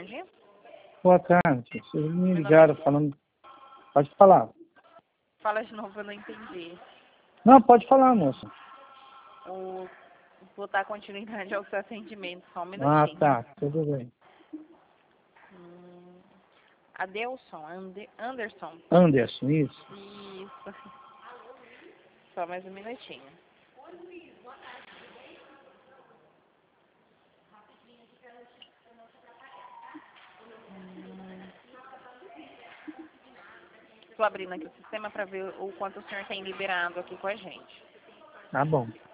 tarde. Boa tarde. Vocês me ligaram falando... Pode falar. Fala de novo, eu não entendi. Não, pode falar, moça. Vou dar continuidade ao seu atendimento, só um Ah, minutinho. tá. Tudo bem. Adelson, Anderson. Anderson, isso. Isso. Só mais um minutinho. Estou abrindo aqui o sistema para ver o quanto o senhor tem liberado aqui com a gente. Tá bom.